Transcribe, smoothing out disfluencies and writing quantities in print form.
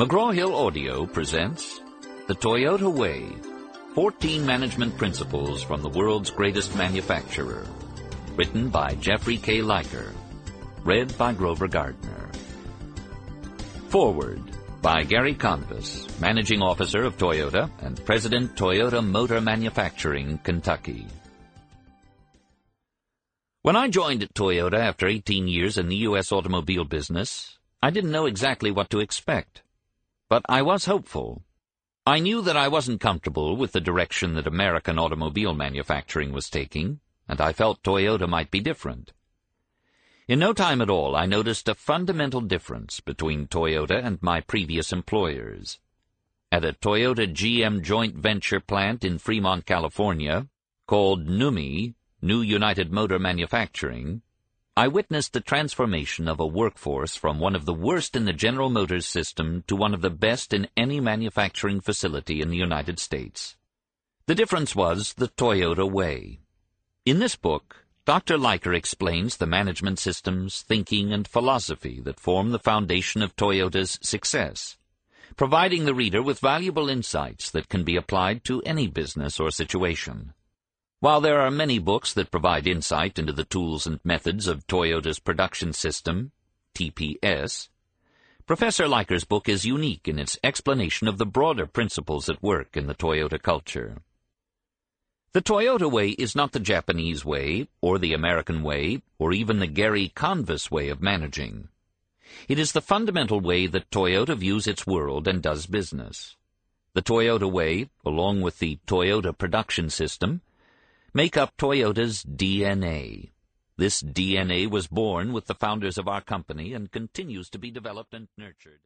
McGraw-Hill Audio presents The Toyota Way, 14 Management Principles from the World's Greatest Manufacturer. Written by Jeffrey K. Liker. Read by Grover Gardner. Forward by Gary Convis, Managing Officer of Toyota and President Toyota Motor Manufacturing, Kentucky. When I joined Toyota after 18 years in the U.S. automobile business, I didn't know exactly what to expect. But I was hopeful. I knew that I wasn't comfortable with the direction that American automobile manufacturing was taking, and I felt Toyota might be different. In no time at all, I noticed a fundamental difference between Toyota and my previous employers. At a Toyota GM joint venture plant in Fremont, California, called NUMMI, New United Motor Manufacturing, I witnessed the transformation of a workforce from one of the worst in the General Motors system to one of the best in any manufacturing facility in the United States. The difference was the Toyota way. In this book, Dr. Liker explains the management systems, thinking, and philosophy that form the foundation of Toyota's success, providing the reader with valuable insights that can be applied to any business or situation. While there are many books that provide insight into the tools and methods of Toyota's production system, TPS, Professor Liker's book is unique in its explanation of the broader principles at work in the Toyota culture. The Toyota way is not the Japanese way, or the American way, or even the Gary Convis way of managing. It is the fundamental way that Toyota views its world and does business. The Toyota way, along with the Toyota production system, make up Toyota's DNA. This DNA was born with the founders of our company and continues to be developed and nurtured.